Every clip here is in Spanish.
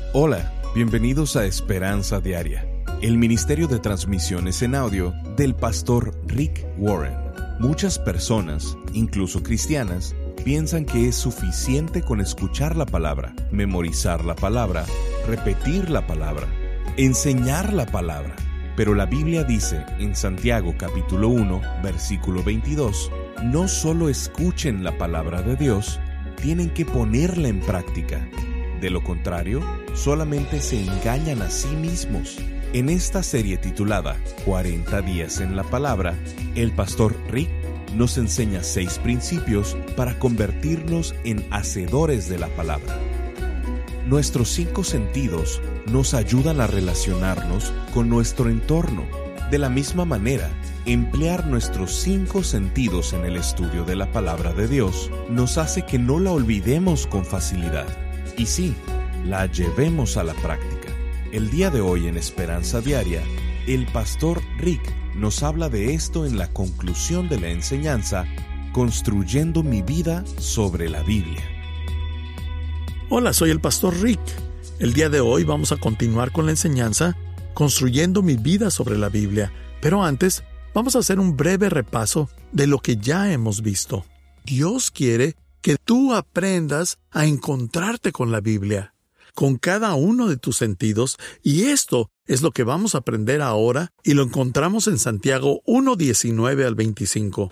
Hola, bienvenidos a Esperanza Diaria, el ministerio de transmisiones en audio del pastor Rick Warren. Muchas personas, incluso cristianas, piensan que es suficiente con escuchar la palabra, memorizar la palabra, repetir la palabra, enseñar la palabra. Pero la Biblia dice en Santiago capítulo 1, versículo 22, no solo escuchen la palabra de Dios, tienen que ponerla en práctica. De lo contrario, solamente se engañan a sí mismos. En esta serie titulada 40 días en la palabra, el pastor Rick nos enseña 6 principios para convertirnos en hacedores de la palabra. Nuestros 5 sentidos nos ayudan a relacionarnos con nuestro entorno. De la misma manera, emplear nuestros 5 sentidos en el estudio de la palabra de Dios nos hace que no la olvidemos con facilidad. Y sí, la llevemos a la práctica. El día de hoy en Esperanza Diaria, el pastor Rick nos habla de esto en la conclusión de la enseñanza, Construyendo mi vida sobre la Biblia. Hola, soy el pastor Rick. El día de hoy vamos a continuar con la enseñanza, Construyendo mi vida sobre la Biblia. Pero antes, vamos a hacer un breve repaso de lo que ya hemos visto. Dios quiere que tú aprendas a encontrarte con la Biblia, con cada uno de tus sentidos, y esto es lo que vamos a aprender ahora, y lo encontramos en Santiago 1:19 al 25.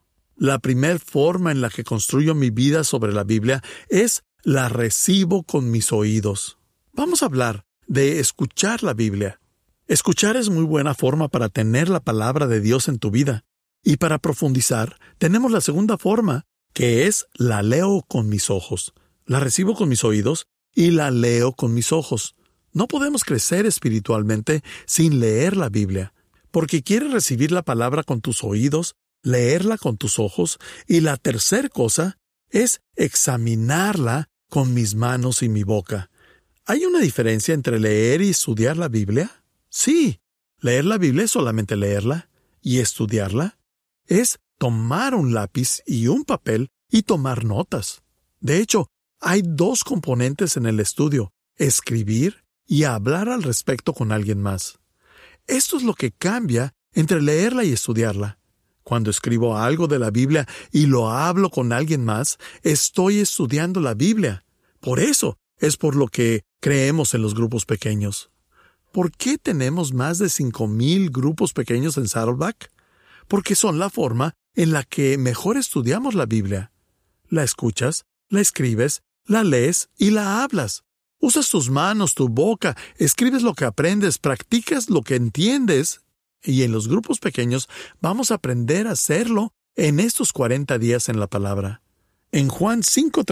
La primera forma en la que construyo mi vida sobre la Biblia es la recibo con mis oídos. Vamos a hablar de escuchar la Biblia. Escuchar es muy buena forma para tener la palabra de Dios en tu vida. Y para profundizar, tenemos la segunda forma, que es la leo con mis ojos. La recibo con mis oídos y la leo con mis ojos. No podemos crecer espiritualmente sin leer la Biblia, porque quieres recibir la palabra con tus oídos, leerla con tus ojos, y la tercera cosa es examinarla con mis manos y mi boca. ¿Hay una diferencia entre leer y estudiar la Biblia? Sí, leer la Biblia es solamente leerla, y estudiarla es tomar un lápiz y un papel y tomar notas. De hecho, hay 2 componentes en el estudio: escribir y hablar al respecto con alguien más. Esto es lo que cambia entre leerla y estudiarla. Cuando escribo algo de la Biblia y lo hablo con alguien más, estoy estudiando la Biblia. Por eso es por lo que creemos en los grupos pequeños. ¿Por qué tenemos más de 5,000 grupos pequeños en Saddleback? Porque son la forma en la que mejor estudiamos la Biblia. La escuchas, la escribes, la lees y la hablas. Usas tus manos, tu boca, escribes lo que aprendes, practicas lo que entiendes. Y en los grupos pequeños vamos a aprender a hacerlo en estos 40 días en la palabra. En Juan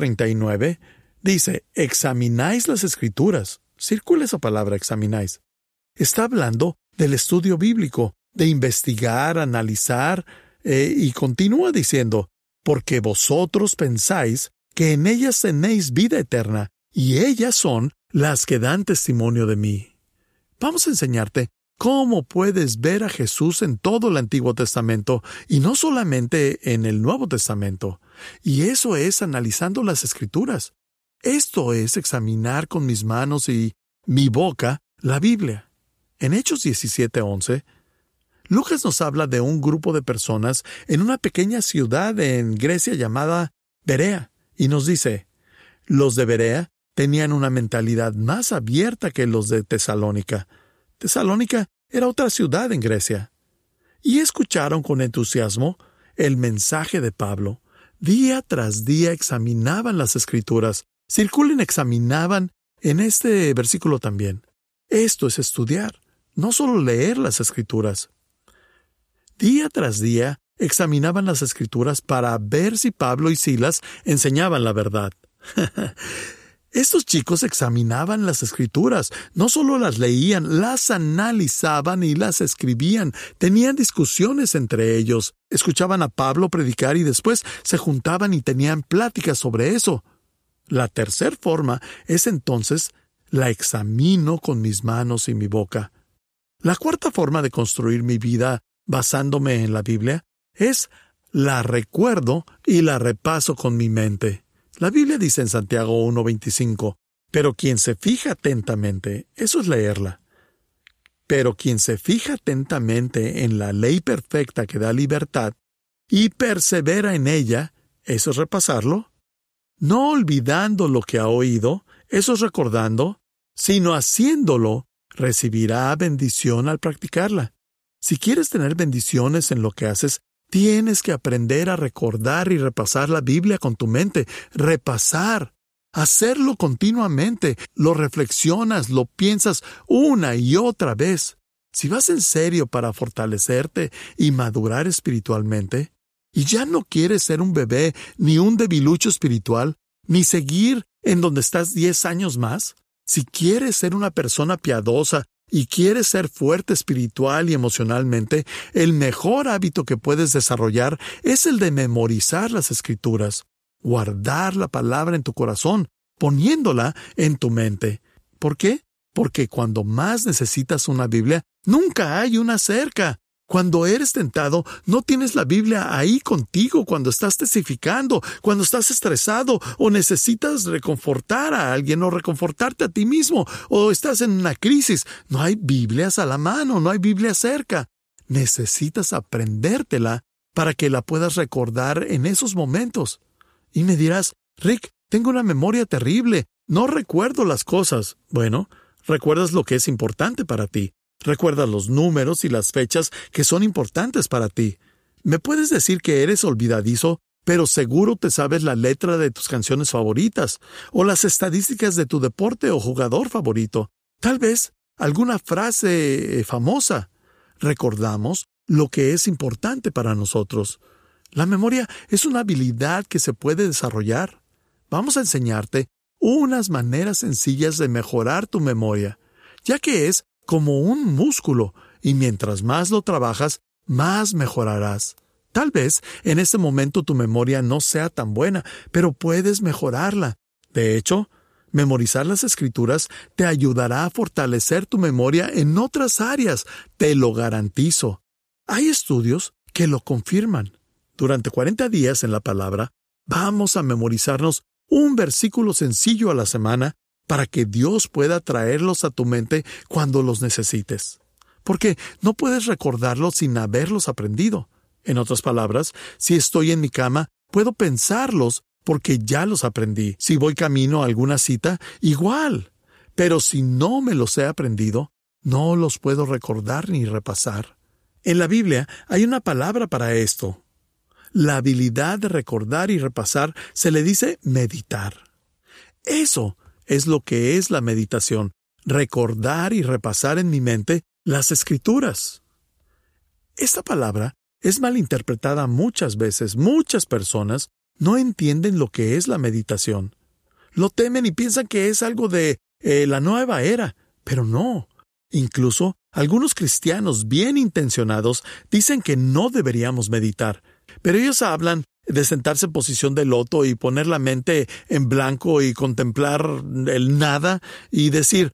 5:39 dice, examináis las Escrituras. Circula esa palabra, examináis. Está hablando del estudio bíblico, de investigar, analizar, y continúa diciendo, porque vosotros pensáis que en ellas tenéis vida eterna, y ellas son las que dan testimonio de mí. Vamos a enseñarte cómo puedes ver a Jesús en todo el Antiguo Testamento, y no solamente en el Nuevo Testamento. Y eso es analizando las Escrituras. Esto es examinar con mis manos y mi boca la Biblia. En Hechos 17:11, Lucas nos habla de un grupo de personas en una pequeña ciudad en Grecia llamada Berea, y nos dice, los de Berea tenían una mentalidad más abierta que los de Tesalónica. Tesalónica era otra ciudad en Grecia. Y escucharon con entusiasmo el mensaje de Pablo. Día tras día examinaban las Escrituras. Examinaban en este versículo también. Esto es estudiar, no solo leer las Escrituras. Día tras día examinaban las Escrituras para ver si Pablo y Silas enseñaban la verdad. Estos chicos examinaban las Escrituras, no solo las leían, las analizaban y las escribían. Tenían discusiones entre ellos, escuchaban a Pablo predicar y después se juntaban y tenían pláticas sobre eso. La tercera forma es entonces, la examino con mis manos y mi boca. La cuarta forma de construir mi vida basándome en la Biblia es la recuerdo y la repaso con mi mente. La Biblia dice en Santiago 1:25, Pero quien se fija atentamente, eso es leerla. Pero quien se fija atentamente en la ley perfecta que da libertad y persevera en ella, eso es repasarlo. No olvidando lo que ha oído, eso es recordando, sino haciéndolo, recibirá bendición al practicarla. Si quieres tener bendiciones en lo que haces, tienes que aprender a recordar y repasar la Biblia con tu mente. Repasar. Hacerlo continuamente. Lo reflexionas, lo piensas una y otra vez. Si vas en serio para fortalecerte y madurar espiritualmente, y ya no quieres ser un bebé, ni un debilucho espiritual, ni seguir en donde estás 10 años más, si quieres ser una persona piadosa y quieres ser fuerte espiritual y emocionalmente, el mejor hábito que puedes desarrollar es el de memorizar las Escrituras. Guardar la palabra en tu corazón, poniéndola en tu mente. ¿Por qué? Porque cuando más necesitas una Biblia, nunca hay una cerca. Cuando eres tentado, no tienes la Biblia ahí contigo cuando estás testificando, cuando estás estresado o necesitas reconfortar a alguien o reconfortarte a ti mismo o estás en una crisis. No hay Biblias a la mano, no hay Biblia cerca. Necesitas aprendértela para que la puedas recordar en esos momentos. Y me dirás, Rick, tengo una memoria terrible, no recuerdo las cosas. Bueno, recuerdas lo que es importante para ti. Recuerdas los números y las fechas que son importantes para ti. Me puedes decir que eres olvidadizo, pero seguro te sabes la letra de tus canciones favoritas, o las estadísticas de tu deporte o jugador favorito. Tal vez alguna frase famosa. Recordamos lo que es importante para nosotros. La memoria es una habilidad que se puede desarrollar. Vamos a enseñarte unas maneras sencillas de mejorar tu memoria, ya que es como un músculo, y mientras más lo trabajas, más mejorarás. Tal vez en este momento tu memoria no sea tan buena, pero puedes mejorarla. De hecho, memorizar las Escrituras te ayudará a fortalecer tu memoria en otras áreas, te lo garantizo. Hay estudios que lo confirman. Durante 40 días en la palabra, vamos a memorizarnos un versículo sencillo a la semana para que Dios pueda traerlos a tu mente cuando los necesites. Porque no puedes recordarlos sin haberlos aprendido. En otras palabras, si estoy en mi cama, puedo pensarlos porque ya los aprendí. Si voy camino a alguna cita, igual. Pero si no me los he aprendido, no los puedo recordar ni repasar. En la Biblia hay una palabra para esto. La habilidad de recordar y repasar se le dice meditar. Eso es lo que es la meditación, recordar y repasar en mi mente las Escrituras. Esta palabra es malinterpretada muchas veces. Muchas personas no entienden lo que es la meditación. Lo temen y piensan que es algo de la nueva era, pero no. Incluso algunos cristianos bien intencionados dicen que no deberíamos meditar, pero ellos hablan de sentarse en posición de loto y poner la mente en blanco y contemplar el nada y decir...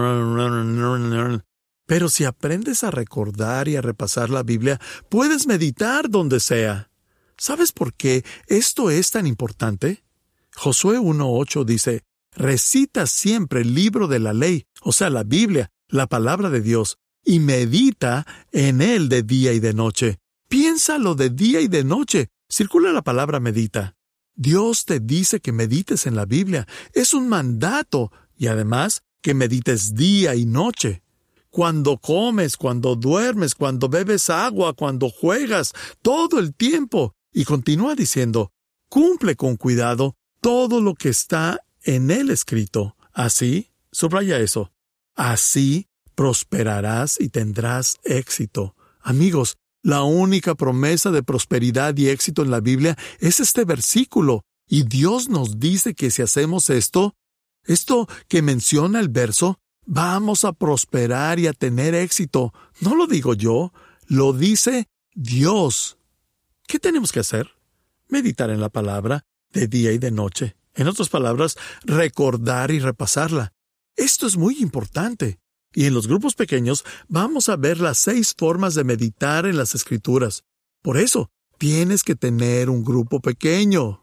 Pero si aprendes a recordar y a repasar la Biblia, puedes meditar donde sea. ¿Sabes por qué esto es tan importante? Josué 1:8 dice, recita siempre el libro de la ley, o sea, la Biblia, la palabra de Dios, y medita en él de día y de noche. Piénsalo de día y de noche. Circula la palabra medita. Dios te dice que medites en la Biblia. Es un mandato, y además que medites día y noche. Cuando comes, cuando duermes, cuando bebes agua, cuando juegas, todo el tiempo. Y continúa diciendo, cumple con cuidado todo lo que está en él escrito. Así, subraya eso, así prosperarás y tendrás éxito. Amigos, la única promesa de prosperidad y éxito en la Biblia es este versículo. Y Dios nos dice que si hacemos esto que menciona el verso, vamos a prosperar y a tener éxito. No lo digo yo, lo dice Dios. ¿Qué tenemos que hacer? Meditar en la palabra de día y de noche. En otras palabras, recordar y repasarla. Esto es muy importante. Y en los grupos pequeños vamos a ver las 6 formas de meditar en las Escrituras. Por eso, tienes que tener un grupo pequeño.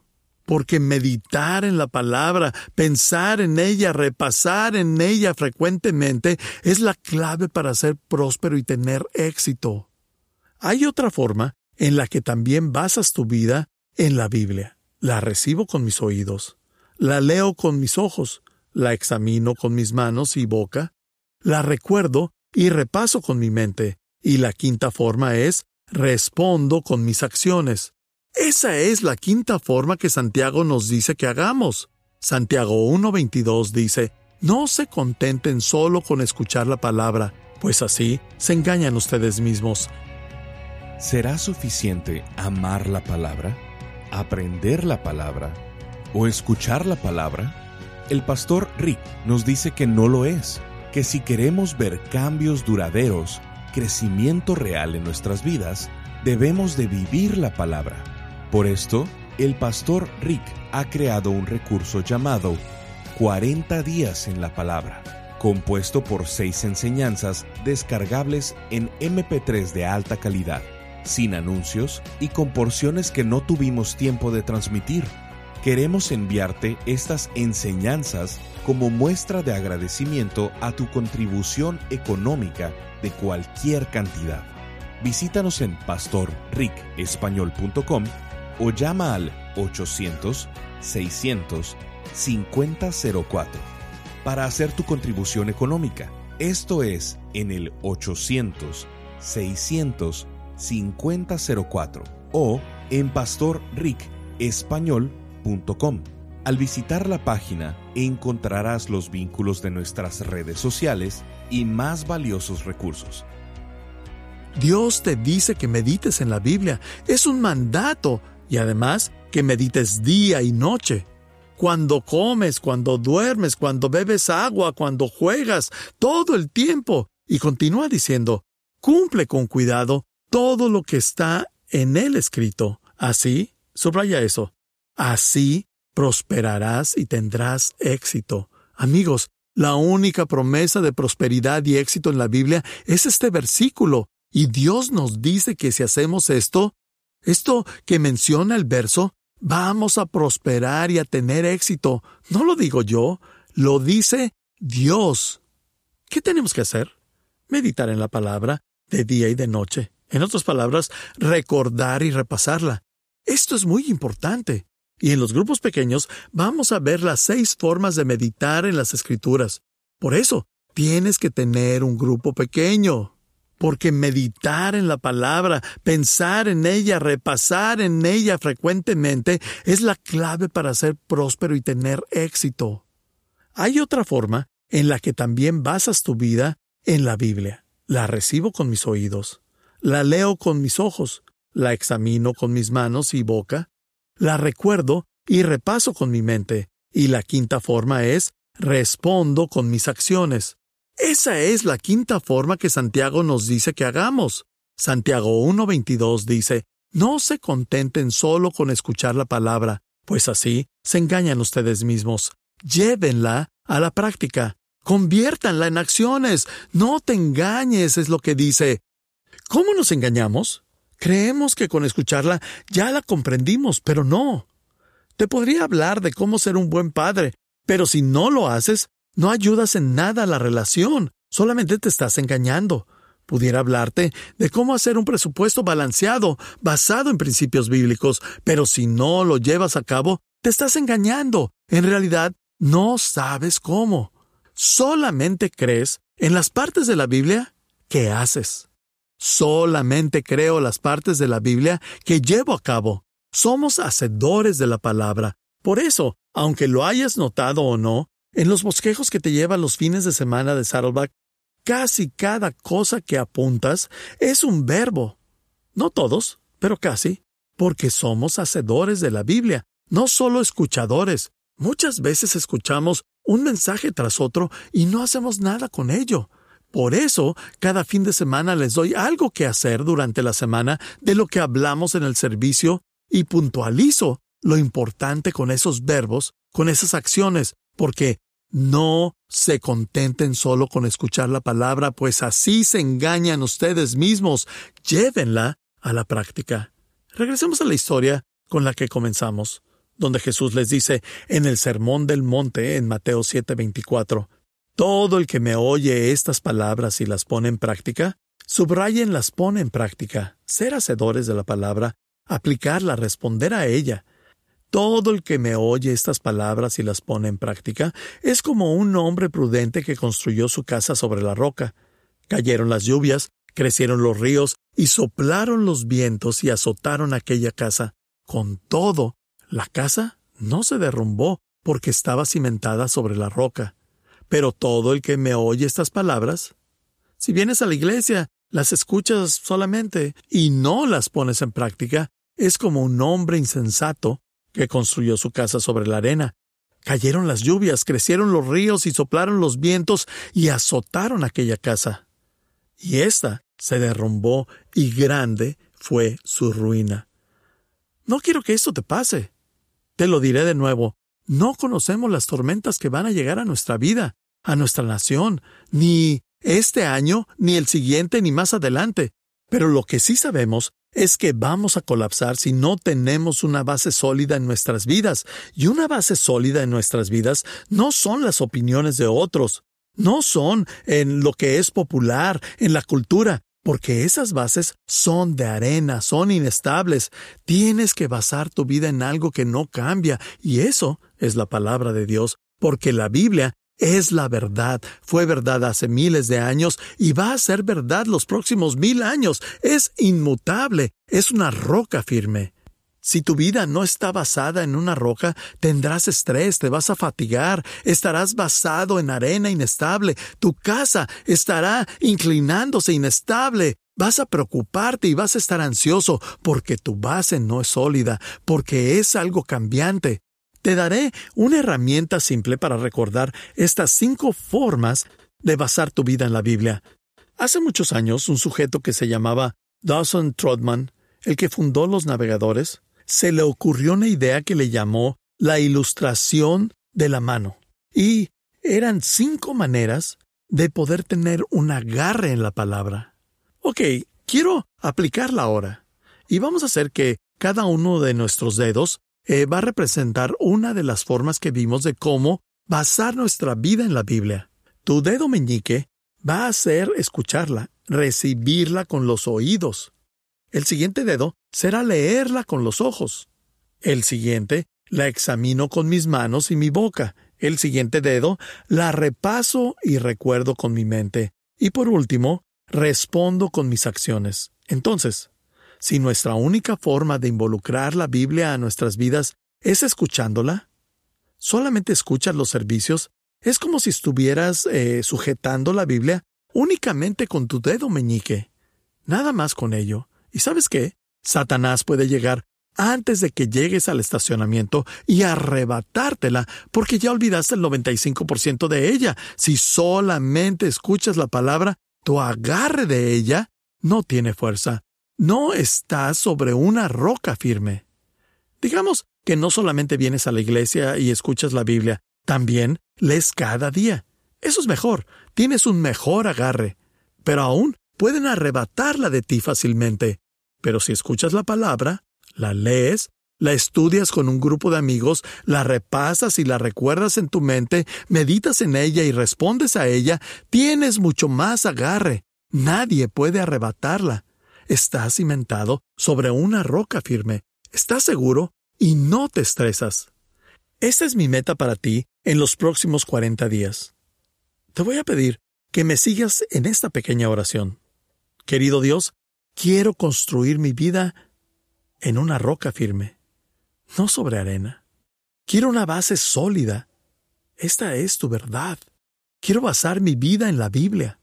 porque meditar en la palabra, pensar en ella, repasar en ella frecuentemente es la clave para ser próspero y tener éxito. Hay otra forma en la que también basas tu vida en la Biblia. La recibo con mis oídos, la leo con mis ojos, la examino con mis manos y boca, la recuerdo y repaso con mi mente. Y la quinta forma es respondo con mis acciones. Esa es la quinta forma que Santiago nos dice que hagamos. Santiago 1:22 dice, no se contenten solo con escuchar la palabra, pues así se engañan ustedes mismos. ¿Será suficiente amar la palabra, aprender la palabra o escuchar la palabra? El pastor Rick nos dice que no lo es, que si queremos ver cambios duraderos, crecimiento real en nuestras vidas, debemos de vivir la palabra. Por esto, el pastor Rick ha creado un recurso llamado 40 días en la palabra, compuesto por 6 enseñanzas descargables en MP3 de alta calidad, sin anuncios y con porciones que no tuvimos tiempo de transmitir. Queremos enviarte estas enseñanzas como muestra de agradecimiento a tu contribución económica de cualquier cantidad. Visítanos en pastorricespañol.com o llama al 800-600-5004 para hacer tu contribución económica. Esto es en el 800-600-5004 o en pastorricespañol.com. Al visitar la página encontrarás los vínculos de nuestras redes sociales y más valiosos recursos. Dios te dice que medites en la Biblia. Es un mandato. Y además, que medites día y noche. Cuando comes, cuando duermes, cuando bebes agua, cuando juegas, todo el tiempo. Y continúa diciendo, cumple con cuidado todo lo que está en él escrito. Así, subraya eso, así prosperarás y tendrás éxito. Amigos, la única promesa de prosperidad y éxito en la Biblia es este versículo. Y Dios nos dice que si hacemos esto que menciona el verso, vamos a prosperar y a tener éxito. No lo digo yo, lo dice Dios. ¿Qué tenemos que hacer? Meditar en la palabra de día y de noche. En otras palabras, recordar y repasarla. Esto es muy importante. Y en los grupos pequeños vamos a ver las 6 formas de meditar en las Escrituras. Por eso, tienes que tener un grupo pequeño. Porque meditar en la palabra, pensar en ella, repasar en ella frecuentemente es la clave para ser próspero y tener éxito. Hay otra forma en la que también basas tu vida en la Biblia. La recibo con mis oídos, la leo con mis ojos, la examino con mis manos y boca, la recuerdo y repaso con mi mente. Y la quinta forma es respondo con mis acciones. Esa es la quinta forma que Santiago nos dice que hagamos. Santiago 1:22 dice, no se contenten solo con escuchar la palabra, pues así se engañan ustedes mismos. Llévenla a la práctica. Conviértanla en acciones. No te engañes, es lo que dice. ¿Cómo nos engañamos? Creemos que con escucharla ya la comprendimos, pero no. Te podría hablar de cómo ser un buen padre, pero si no lo haces, no ayudas en nada a la relación, solamente te estás engañando. Pudiera hablarte de cómo hacer un presupuesto balanceado, basado en principios bíblicos, pero si no lo llevas a cabo, te estás engañando. En realidad, no sabes cómo. Solamente crees en las partes de la Biblia que haces. Solamente creo las partes de la Biblia que llevo a cabo. Somos hacedores de la palabra. Por eso, aunque lo hayas notado o no, en los bosquejos que te llevan los fines de semana de Saddleback, casi cada cosa que apuntas es un verbo. No todos, pero casi, porque somos hacedores de la Biblia, no solo escuchadores. Muchas veces escuchamos un mensaje tras otro y no hacemos nada con ello. Por eso, cada fin de semana les doy algo que hacer durante la semana de lo que hablamos en el servicio y puntualizo lo importante con esos verbos, con esas acciones, porque no se contenten solo con escuchar la palabra, pues así se engañan ustedes mismos. Llévenla a la práctica. Regresemos a la historia con la que comenzamos. donde Jesús les dice en el Sermón del Monte, en Mateo 7:24, todo el que me oye estas palabras y las pone en práctica, subrayen las pone en práctica, ser hacedores de la palabra, aplicarla, responder a ella. Todo el que me oye estas palabras y las pone en práctica es como un hombre prudente que construyó su casa sobre la roca. Cayeron las lluvias, crecieron los ríos y soplaron los vientos y azotaron aquella casa. Con todo, la casa no se derrumbó porque estaba cimentada sobre la roca. Pero todo el que me oye estas palabras, si vienes a la iglesia, las escuchas solamente y no las pones en práctica, es como un hombre insensato que construyó su casa sobre la arena. Cayeron las lluvias, crecieron los ríos y soplaron los vientos y azotaron aquella casa. Y ésta se derrumbó y grande fue su ruina. No quiero que esto te pase. Te lo diré de nuevo. No conocemos las tormentas que van a llegar a nuestra vida, a nuestra nación, ni este año, ni el siguiente, ni más adelante. Pero lo que sí sabemos es que vamos a colapsar si no tenemos una base sólida en nuestras vidas. Y una base sólida en nuestras vidas no son las opiniones de otros, no son en lo que es popular, en la cultura, porque esas bases son de arena, son inestables. Tienes que basar tu vida en algo que no cambia, y eso es la palabra de Dios, porque la Biblia es la verdad. Fue verdad hace miles de años y va a ser verdad los próximos 1000 años. Es inmutable, es una roca firme. Si tu vida no está basada en una roca, tendrás estrés, te vas a fatigar, estarás basado en arena inestable, tu casa estará inclinándose inestable, vas a preocuparte y vas a estar ansioso porque tu base no es sólida, porque es algo cambiante. Te daré una herramienta simple para recordar estas 5 formas de basar tu vida en la Biblia. Hace muchos años, un sujeto que se llamaba Dawson Trotman, el que fundó los navegadores, se le ocurrió una idea que le llamó la ilustración de la mano. Y eran 5 maneras de poder tener un agarre en la palabra. Ok, quiero aplicarla ahora. Y vamos a hacer que cada uno de nuestros dedos va a representar una de las formas que vimos de cómo basar nuestra vida en la Biblia. Tu dedo meñique va a ser escucharla, recibirla con los oídos. El siguiente dedo será leerla con los ojos. El siguiente la examino con mis manos y mi boca. El siguiente dedo la repaso y recuerdo con mi mente. Y por último, respondo con mis acciones. Entonces, si nuestra única forma de involucrar la Biblia a nuestras vidas es escuchándola, solamente escuchas los servicios, es como si estuvieras sujetando la Biblia únicamente con tu dedo meñique. Nada más con ello. ¿Y sabes qué? Satanás puede llegar antes de que llegues al estacionamiento y arrebatártela porque ya olvidaste el 95% de ella. Si solamente escuchas la palabra, tu agarre de ella no tiene fuerza. No estás sobre una roca firme. Digamos que no solamente vienes a la iglesia y escuchas la Biblia, también lees cada día. Eso es mejor, tienes un mejor agarre. Pero aún pueden arrebatarla de ti fácilmente. Pero si escuchas la palabra, la lees, la estudias con un grupo de amigos, la repasas y la recuerdas en tu mente, meditas en ella y respondes a ella, tienes mucho más agarre. Nadie puede arrebatarla. Estás cimentado sobre una roca firme. Estás seguro y no te estresas. Esta es mi meta para ti en los próximos 40 días. Te voy a pedir que me sigas en esta pequeña oración. Querido Dios, quiero construir mi vida en una roca firme, no sobre arena. Quiero una base sólida. Esta es tu verdad. Quiero basar mi vida en la Biblia.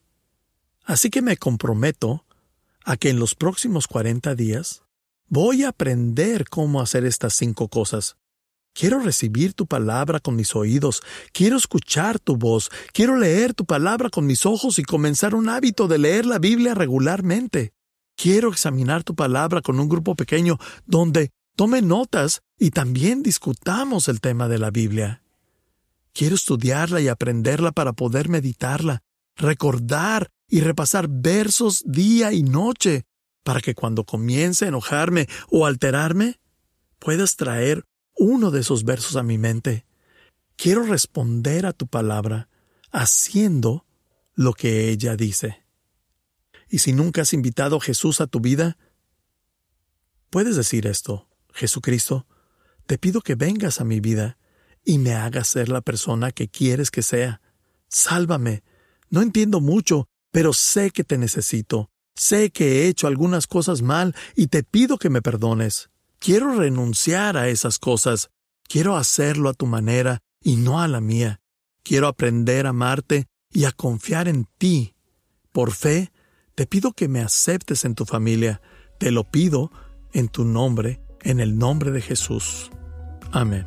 Así que me comprometo a que en los próximos 40 días voy a aprender cómo hacer estas 5 cosas. Quiero recibir tu palabra con mis oídos, quiero escuchar tu voz, quiero leer tu palabra con mis ojos y comenzar un hábito de leer la Biblia regularmente. Quiero examinar tu palabra con un grupo pequeño donde tome notas y también discutamos el tema de la Biblia. Quiero estudiarla y aprenderla para poder meditarla, recordar y repasar versos día y noche, para que cuando comience a enojarme o alterarme, puedas traer uno de esos versos a mi mente. Quiero responder a tu palabra haciendo lo que ella dice. Y si nunca has invitado a Jesús a tu vida, puedes decir esto: Jesucristo, te pido que vengas a mi vida y me hagas ser la persona que quieres que sea. Sálvame. No entiendo mucho, pero sé que te necesito. Sé que he hecho algunas cosas mal y te pido que me perdones. Quiero renunciar a esas cosas. Quiero hacerlo a tu manera y no a la mía. Quiero aprender a amarte y a confiar en ti. Por fe, te pido que me aceptes en tu familia. Te lo pido en tu nombre, en el nombre de Jesús. Amén.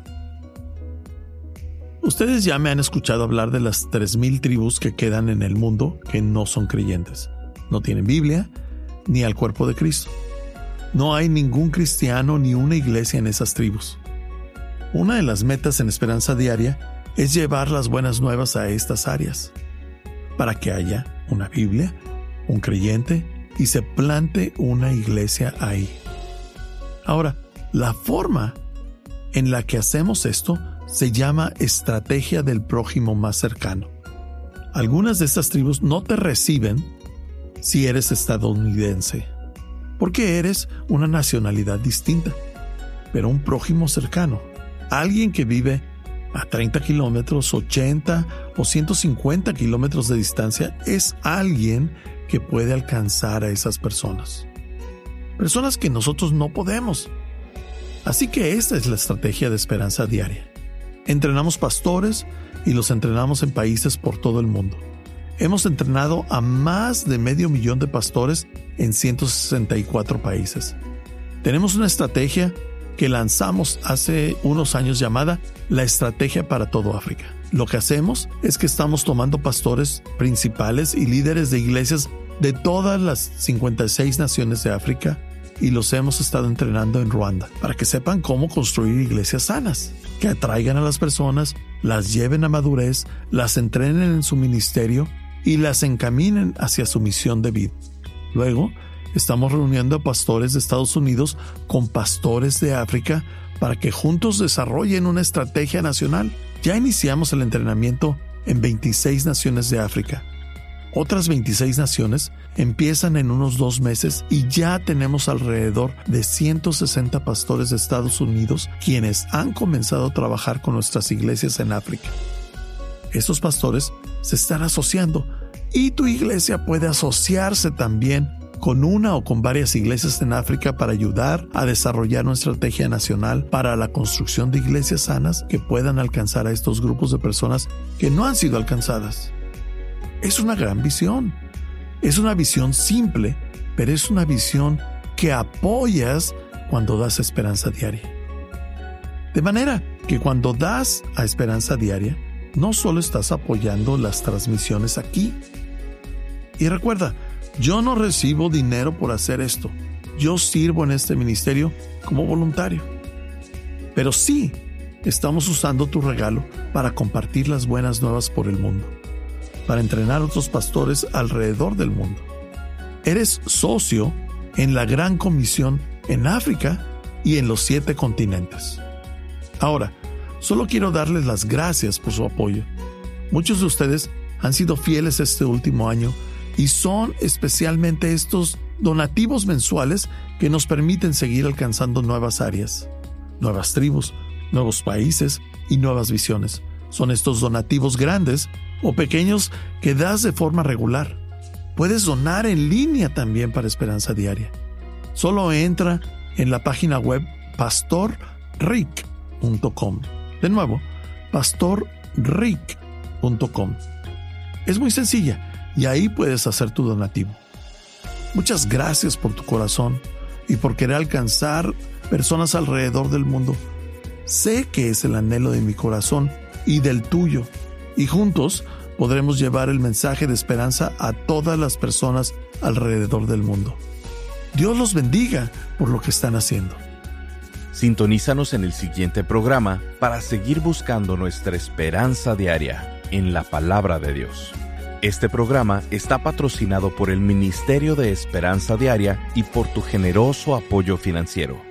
Ustedes ya me han escuchado hablar de las 3,000 tribus que quedan en el mundo que no son creyentes. No tienen Biblia ni al cuerpo de Cristo. No hay ningún cristiano ni una iglesia en esas tribus. Una de las metas en Esperanza Diaria es llevar las buenas nuevas a estas áreas, para que haya una Biblia, un creyente y se plante una iglesia ahí. Ahora, la forma en la que hacemos esto se llama estrategia del prójimo más cercano. Algunas de estas tribus no te reciben si eres estadounidense, porque eres una nacionalidad distinta. Pero un prójimo cercano, alguien que vive a 30 kilómetros, 80 o 150 kilómetros de distancia, es alguien que puede alcanzar a esas personas. Personas que nosotros no podemos. Así que esta es la estrategia de Esperanza Diaria. Entrenamos pastores y los entrenamos en países por todo el mundo. Hemos entrenado a más de 500,000 de pastores en 164 países. Tenemos una estrategia que lanzamos hace unos años llamada la Estrategia para todo África. Lo que hacemos es que estamos tomando pastores principales y líderes de iglesias de todas las 56 naciones de África y los hemos estado entrenando en Ruanda para que sepan cómo construir iglesias sanas, que atraigan a las personas, las lleven a madurez, las entrenen en su ministerio y las encaminen hacia su misión de vida. Luego, estamos reuniendo a pastores de Estados Unidos con pastores de África para que juntos desarrollen una estrategia nacional. Ya iniciamos el entrenamiento en 26 naciones de África. Otras 26 naciones empiezan en unos 2 meses y ya tenemos alrededor de 160 pastores de Estados Unidos quienes han comenzado a trabajar con nuestras iglesias en África. Estos pastores se están asociando y tu iglesia puede asociarse también con una o con varias iglesias en África para ayudar a desarrollar una estrategia nacional para la construcción de iglesias sanas que puedan alcanzar a estos grupos de personas que no han sido alcanzadas. Es una gran visión. Es una visión simple, pero es una visión que apoyas cuando das Esperanza Diaria. De manera que cuando das a Esperanza Diaria, no solo estás apoyando las transmisiones aquí. Y recuerda, yo no recibo dinero por hacer esto. Yo sirvo en este ministerio como voluntario. Pero sí, estamos usando tu regalo para compartir las buenas nuevas por el mundo, para entrenar a otros pastores alrededor del mundo. Eres socio en la Gran Comisión en África y en los 7 continentes. Ahora, solo quiero darles las gracias por su apoyo. Muchos de ustedes han sido fieles este último año y son especialmente estos donativos mensuales que nos permiten seguir alcanzando nuevas áreas, nuevas tribus, nuevos países y nuevas visiones. Son estos donativos grandes o pequeños que das de forma regular. Puedes donar en línea también para Esperanza Diaria. Solo entra en la página web pastorrick.com. De nuevo, pastorrick.com. Es muy sencilla y ahí puedes hacer tu donativo. Muchas gracias por tu corazón y por querer alcanzar personas alrededor del mundo. Sé que es el anhelo de mi corazón y del tuyo, y juntos podremos llevar el mensaje de esperanza a todas las personas alrededor del mundo. Dios los bendiga por lo que están haciendo. Sintonízanos en el siguiente programa para seguir buscando nuestra esperanza diaria en la palabra de Dios. Este programa está patrocinado por el Ministerio de Esperanza Diaria y por tu generoso apoyo financiero.